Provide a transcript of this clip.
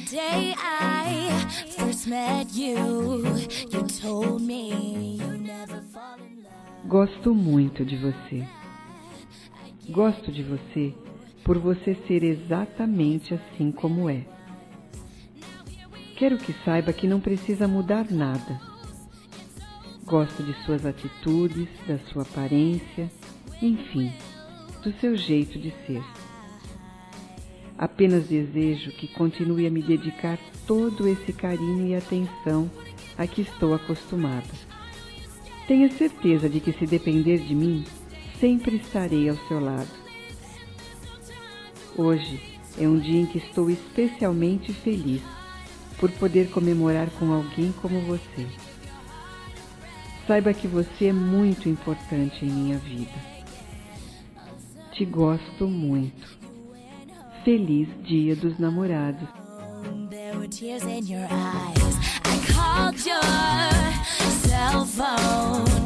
day I first met you, you told me you never fall in love. Gosto muito de você. Gosto de você por você ser exatamente assim como é. Quero que saiba que não precisa mudar nada. Gosto de suas atitudes, da sua aparência, enfim, do seu jeito de ser. Apenas desejo que continue a me dedicar todo esse carinho e atenção a que estou acostumada. Tenha certeza de que, se depender de mim, sempre estarei ao seu lado. Hoje é um dia em que estou especialmente feliz por poder comemorar com alguém como você. Saiba que você é muito importante em minha vida. Te gosto muito. Feliz Dia dos Namorados. There were tears in your eyes. I called your cell phone.